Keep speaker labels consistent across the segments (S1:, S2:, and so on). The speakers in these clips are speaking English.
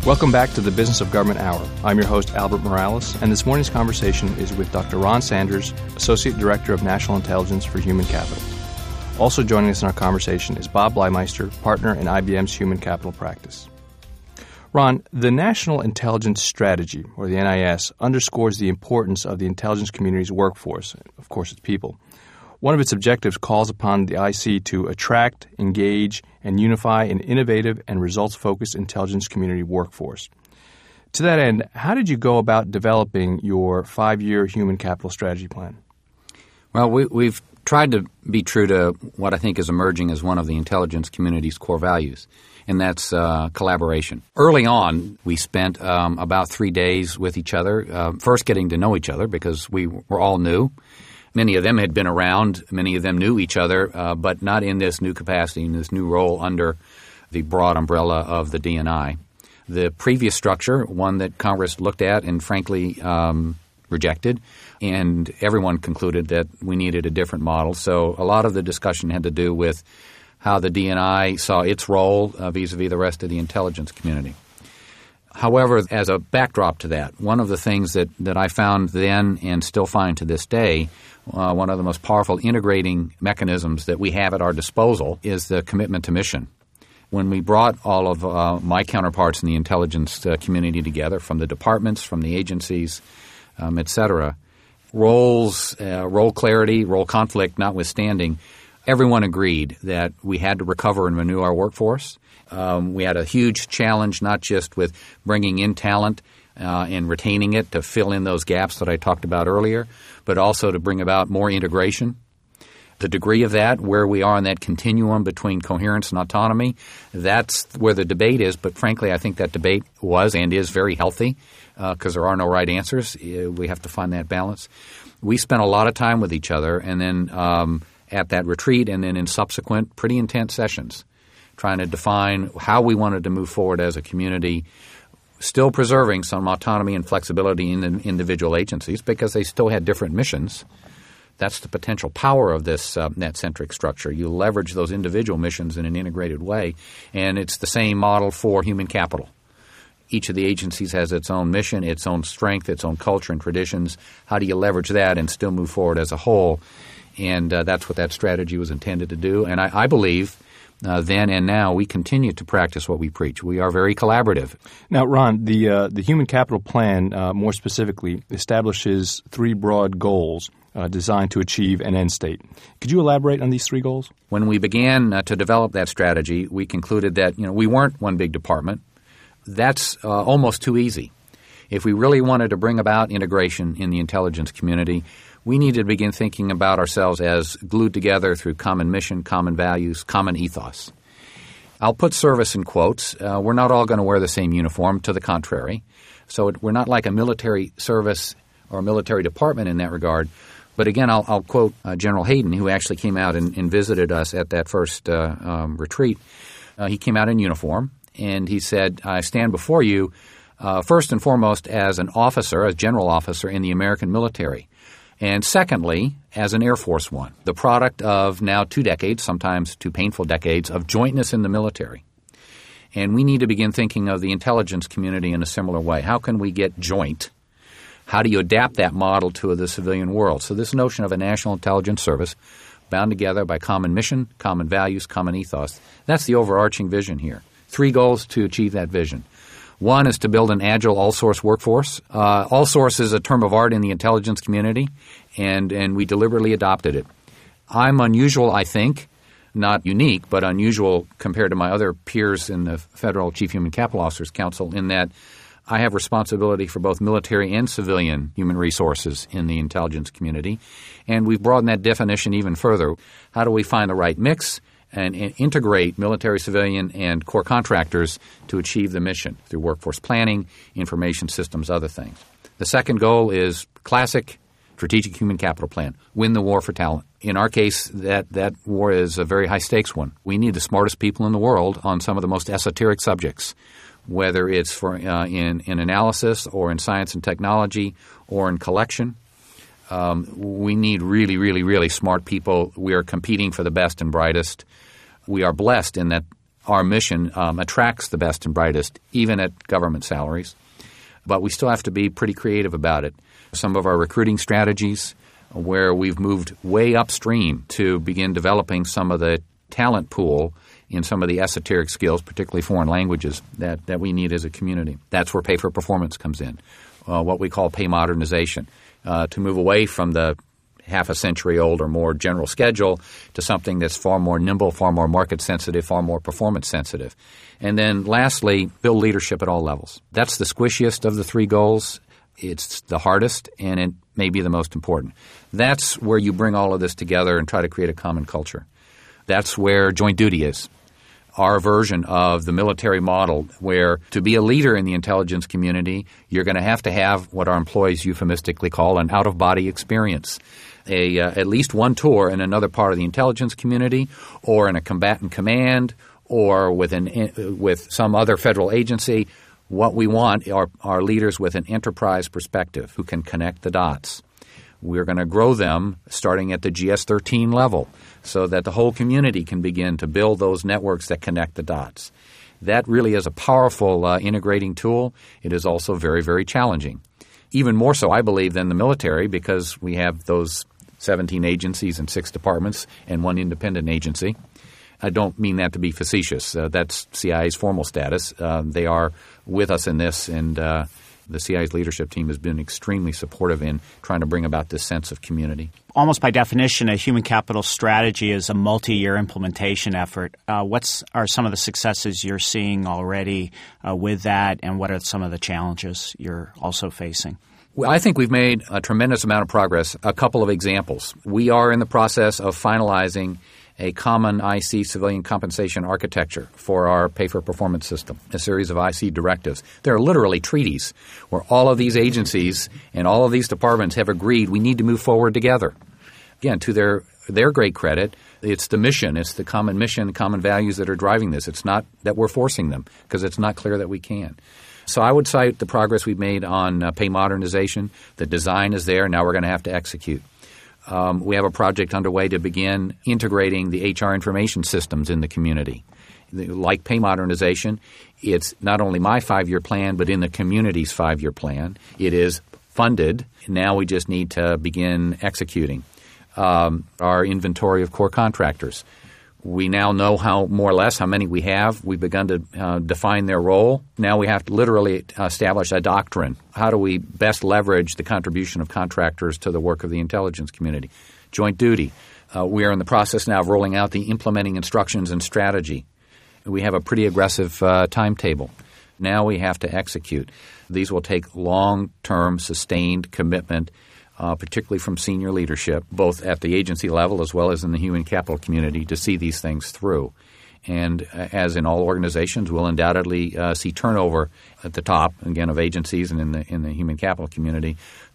S1: Welcome back to the Business of Government Hour. I'm your host, Albert Morales, and this morning's conversation is with Dr. Ron Sanders, Associate Director of National Intelligence for Human Capital. Also joining us in our conversation is Bob Bleimeister, Partner in IBM's Human Capital Practice. Ron, the National Intelligence Strategy, or the NIS, underscores the importance of the intelligence community's workforce, of course its people. One of its objectives calls upon the IC to attract, engage, and unify an innovative and results-focused intelligence community workforce. To that end, how did you go about developing your 5-year human capital strategy plan?
S2: Well, we've tried to be true to what I think is emerging as one of the intelligence community's core values, and that's collaboration. Early on, we spent about 3 days with each other, first getting to know each other because we were all new. Many of them had been around. Many of them knew each other, but not in this new capacity, in this new role under the broad umbrella of the D&I. The previous structure, one that Congress looked at and frankly rejected, and everyone concluded that we needed a different model. So a lot of the discussion had to do with how the D&I saw its role vis-a-vis the rest of the intelligence community. However, as a backdrop to that, one of the things that I found then and still find to this day, one of the most powerful integrating mechanisms that we have at our disposal is the commitment to mission. When we brought all of my counterparts in the intelligence community together, from the departments, from the agencies, et cetera, role clarity, role conflict notwithstanding, everyone agreed that we had to recover and renew our workforce. We had a huge challenge not just with bringing in talent and retaining it to fill in those gaps that I talked about earlier, but also to bring about more integration. The degree of that, where we are in that continuum between coherence and autonomy, that's where the debate is. But frankly, I think that debate was and is very healthy because there are no right answers. We have to find that balance. We spent a lot of time with each other and then at that retreat and then in subsequent pretty intense sessions trying to define how we wanted to move forward as a community, still preserving some autonomy and flexibility in the individual agencies because they still had different missions. That's the potential power of this net-centric structure. You leverage those individual missions in an integrated way, and it's the same model for human capital. Each of the agencies has its own mission, its own strength, its own culture and traditions. How do you leverage that and still move forward as a whole? And that's what that strategy was intended to do. And I believe then and now we continue to practice what we preach. We are very collaborative.
S1: Now, Ron, the Human Capital Plan, more specifically, establishes 3 broad goals designed to achieve an end state. Could you elaborate on these 3 goals?
S2: When we began to develop that strategy, we concluded that we weren't one big department. That's almost too easy. If we really wanted to bring about integration in the intelligence community, we needed to begin thinking about ourselves as glued together through common mission, common values, common ethos. I'll put service in quotes. We're not all going to wear the same uniform, to the contrary. So we're not like a military service or a military department in that regard. But again, I'll quote General Hayden, who actually came out and visited us at that first retreat. He came out in uniform, and he said, I stand before you first and foremost as an officer, a general officer in the American military. And secondly, as an Air Force One, the product of now 2 decades, sometimes 2 painful decades, of jointness in the military. And we need to begin thinking of the intelligence community in a similar way. How can we get joint? How do you adapt that model to the civilian world? So this notion of a national intelligence service bound together by common mission, common values, common ethos, that's the overarching vision here. 3 goals to achieve that vision. One is to build an agile all-source workforce. All-source is a term of art in the intelligence community, and we deliberately adopted it. I'm unusual, I think, not unique, but unusual compared to my other peers in the Federal Chief Human Capital Officers Council in that I have responsibility for both military and civilian human resources in the intelligence community, and we've broadened that definition even further. How do we find the right mix and integrate military, civilian, and core contractors to achieve the mission through workforce planning, information systems, other things? The second goal is classic strategic human capital plan, win the war for talent. In our case, that war is a very high-stakes one. We need the smartest people in the world on some of the most esoteric subjects, whether it's for in analysis or in science and technology or in collection. We need really, really, really smart people. We are competing for the best and brightest. We are blessed in that our mission attracts the best and brightest, even at government salaries. But we still have to be pretty creative about it. Some of our recruiting strategies where we've moved way upstream to begin developing some of the talent pool in some of the esoteric skills, particularly foreign languages, that we need as a community. That's where pay for performance comes in, what we call pay modernization, to move away from the half a century old or more general schedule to something that's far more nimble, far more market sensitive, far more performance sensitive. And then lastly, build leadership at all levels. That's the squishiest of the three goals. It's the hardest, and it may be the most important. That's where you bring all of this together and try to create a common culture. That's where joint duty is, our version of the military model, where to be a leader in the intelligence community, you're going to have what our employees euphemistically call an out-of-body experience, at least one tour in another part of the intelligence community or in a combatant command or with some other federal agency. What we want are leaders with an enterprise perspective who can connect the dots. We're going to grow them starting at the GS-13 level so that the whole community can begin to build those networks that connect the dots. That really is a powerful integrating tool. It is also very, very challenging. Even more so, I believe, than the military, because we have those 17 agencies and 6 departments and 1 independent agency. I don't mean that to be facetious. That's CIA's formal status. They are with us in this, and the CIA's leadership team has been extremely supportive in trying to bring about this sense of community.
S3: Almost by definition, a human capital strategy is a multi-year implementation effort. What are some of the successes you're seeing already with that, and what are some of the challenges you're also facing?
S2: Well, I think we've made a tremendous amount of progress. A couple of examples. We are in the process of finalizing a common IC civilian compensation architecture for our pay-for-performance system, a series of IC directives. There are literally treaties where all of these agencies and all of these departments have agreed we need to move forward together. Again, to their great credit, it's the mission, it's the common mission, common values that are driving this. It's not that we're forcing them, because it's not clear that we can. So I would cite the progress we've made on pay modernization. The design is there. Now we're going to have to execute. We have a project underway to begin integrating the HR information systems in the community. Like pay modernization, it's not only my 5-year plan, but in the community's 5-year plan. It is funded. Now we just need to begin executing. Our inventory of core contractors. We now know more or less how many we have. We've begun to define their role. Now we have to literally establish a doctrine. How do we best leverage the contribution of contractors to the work of the intelligence community? Joint duty. We are in the process now of rolling out the implementing instructions and strategy. We have a pretty aggressive timetable. Now we have to execute. These will take long-term, sustained commitment, particularly from senior leadership, both at the agency level as well as in the human capital community, to see these things through. And as in all organizations, we'll undoubtedly see turnover at the top, again, of agencies and in the human capital community.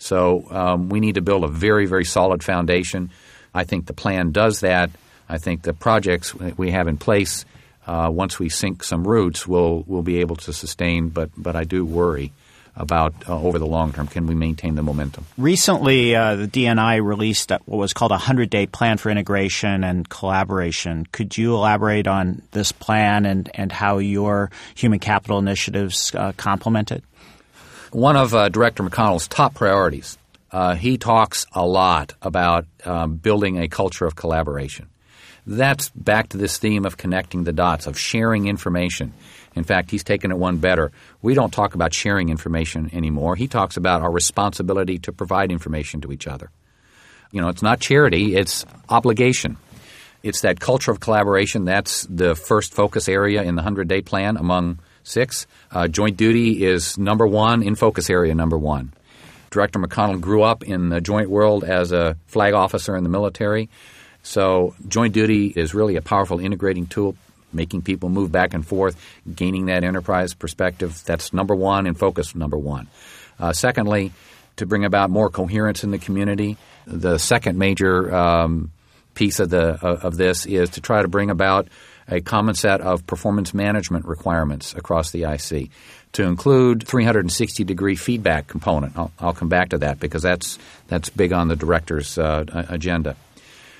S2: So we need to build a very, very solid foundation. I think the plan does that. I think the projects we have in place, once we sink some roots, will be able to sustain. But I do worry about over the long term, can we maintain the momentum?
S3: Recently, the DNI released what was called a 100-day plan for integration and collaboration. Could you elaborate on this plan and how your human capital initiatives complement it?
S2: One of Director McConnell's top priorities, he talks a lot about building a culture of collaboration. That's back to this theme of connecting the dots, of sharing information. In fact, he's taken it one better. We don't talk about sharing information anymore. He talks about our responsibility to provide information to each other. You know, it's not charity, it's obligation. It's that culture of collaboration. That's the first focus area in the 100-day plan among 6. Joint duty is number 1 in focus area number 1. Director McConnell grew up in the joint world as a flag officer in the military. So joint duty is really a powerful integrating tool, making people move back and forth, gaining that enterprise perspective. That's number 1 in focus number 1. Secondly, to bring about more coherence in the community. The second major piece of this is to try to bring about a common set of performance management requirements across the IC, to include 360-degree feedback component. I'll come back to that because that's big on the director's agenda.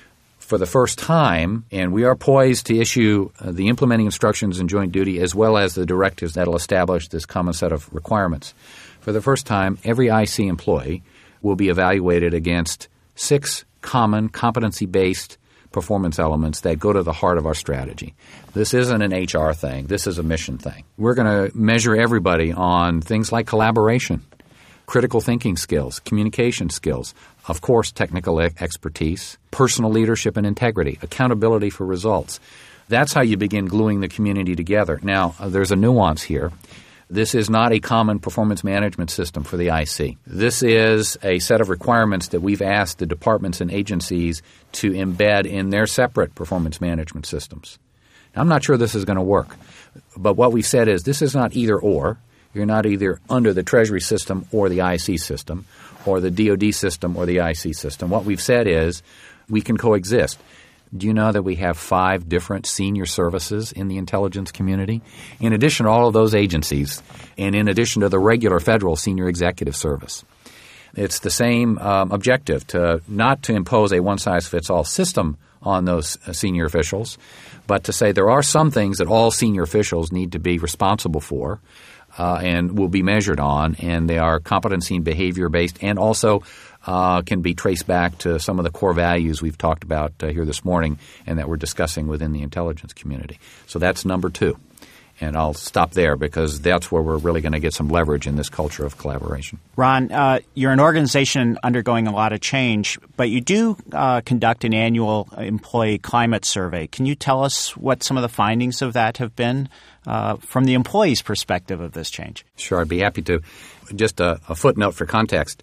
S2: for the first time, and we are poised to issue the implementing instructions in joint duty as well as the directives that will establish this common set of requirements. For the first time, every IC employee will be evaluated against 6 common competency-based performance elements that go to the heart of our strategy. This isn't an HR thing. This is a mission thing. We're going to measure everybody on things like collaboration, critical thinking skills, communication skills, of course, technical expertise, personal leadership and integrity, accountability for results. That's how you begin gluing the community together. Now, there's a nuance here. This is not a common performance management system for the IC. This is a set of requirements that we've asked the departments and agencies to embed in their separate performance management systems. Now, I'm not sure this is going to work, but what we've said is this is not either or. You're not either under the Treasury system or the IC system or the DOD system or the IC system. What we've said is we can coexist. Do you know that we have 5 different senior services in the intelligence community? In addition to all of those agencies and in addition to the regular federal senior executive service. It's the same objective not to impose a one-size-fits-all system on those senior officials, but to say there are some things that all senior officials need to be responsible for and will be measured on, and they are competency and behavior-based and also can be traced back to some of the core values we've talked about here this morning and that we're discussing within the intelligence community. So that's number 2. And I'll stop there because that's where we're really going to get some leverage in this culture of collaboration.
S3: Ron, you're an organization undergoing a lot of change, but you do conduct an annual employee climate survey. Can you tell us what some of the findings of that have been from the employee's perspective of this change?
S2: Sure, I'd be happy to. Just a footnote for context.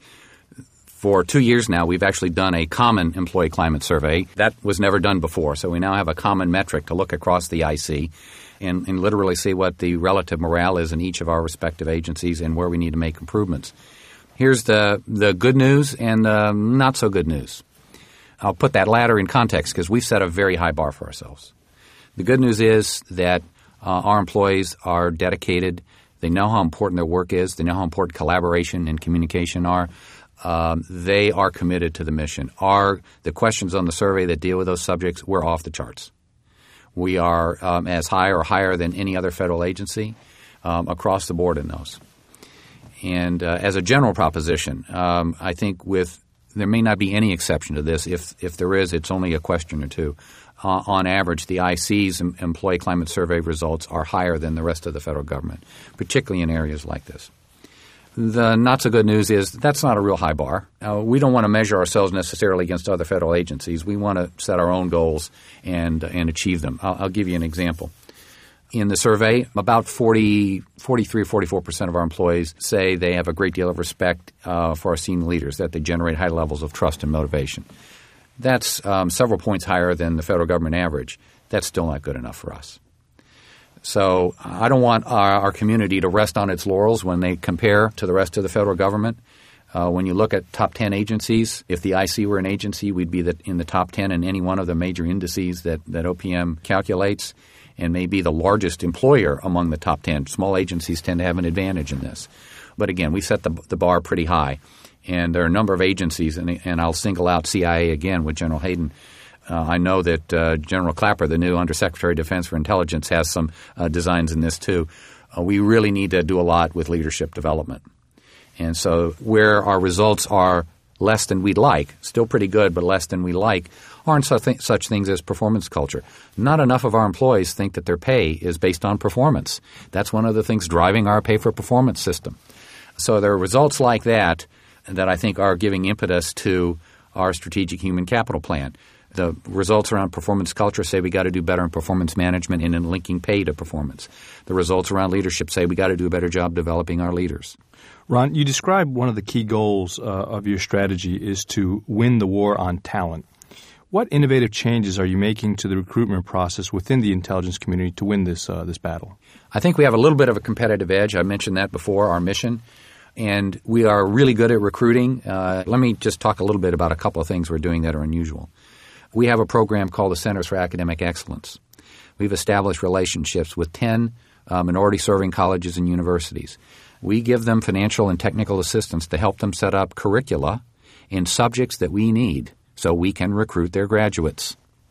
S2: For 2 years now, we've actually done a common employee climate survey. That was never done before, so we now have a common metric to look across the IC and literally see what the relative morale is in each of our respective agencies and where we need to make improvements. Here's the good news and not so good news. I'll put that latter in context because we've set a very high bar for ourselves. The good news is that our employees are dedicated. They know how important their work is. They know how important collaboration and communication are. They are committed to the mission. The questions on the survey that deal with those subjects, we're off the charts. We are as high or higher than any other federal agency across the board in those. And as a general proposition, I think there may not be any exception to this. If there is, it's only a question or two. On average, the IC's employee climate survey results are higher than the rest of the federal government, particularly in areas like this. The not so good news is that's not a real high bar. We don't want to measure ourselves necessarily against other federal agencies. We want to set our own goals and achieve them. I'll give you an example. In the survey, about 43 or 44% of our employees say they have a great deal of respect for our senior leaders, that they generate high levels of trust and motivation. That's several points higher than the federal government average. That's still not good enough for us. So I don't want our community to rest on its laurels when they compare to the rest of the federal government. When you look at top 10 agencies, if the IC were an agency, we'd be in the top 10 in any one of the major indices that OPM calculates and may be the largest employer among the top 10. Small agencies tend to have an advantage in this. But again, we set the bar pretty high. And there are a number of agencies, and I'll single out CIA again with General Hayden. I know that General Clapper, the new Undersecretary of Defense for Intelligence, has some designs in this too. We really need to do a lot with leadership development. And so where our results are less than we'd like, still pretty good, but less than we like, aren't such things as performance culture. Not enough of our employees think that their pay is based on performance. That's one of the things driving our pay-for-performance system. So there are results like that I think are giving impetus to our strategic human capital plan. The results around performance culture say we got to do better in performance management and in linking pay to performance. The results around leadership say we got to do a better job developing our leaders.
S1: Ron, you described one of the key goals of your strategy is to win the war on talent. What innovative changes are you making to the recruitment process within the intelligence community to win this battle?
S2: I think we have a little bit of a competitive edge. I mentioned that before, our mission. And we are really good at recruiting. Let me just talk a little bit about a couple of things we're doing that are unusual. We have a program called the Centers for Academic Excellence. We've established relationships with 10 minority-serving colleges and universities. We give them financial and technical assistance to help them set up curricula in subjects that we need so we can recruit their graduates.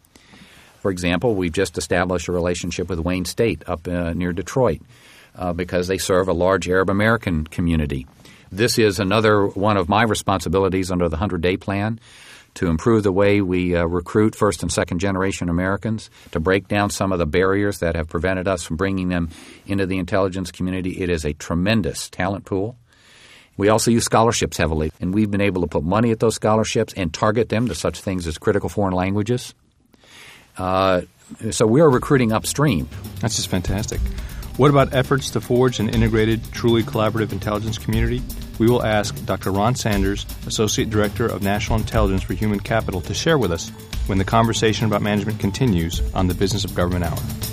S2: For example, we've just established a relationship with Wayne State up near Detroit because they serve a large Arab American community. This is another one of my responsibilities under the 100-Day Plan, to improve the way we recruit first and second generation Americans, to break down some of the barriers that have prevented us from bringing them into the intelligence community. It is a tremendous talent pool. We also use scholarships heavily, and we've been able to put money at those scholarships and target them to such things as critical foreign languages. So we are recruiting upstream.
S1: That's just fantastic. What about efforts to forge an integrated, truly collaborative intelligence community? We will ask Dr. Ron Sanders, Associate Director of National Intelligence for Human Capital, to share with us when the conversation about management continues on the Business of Government Hour.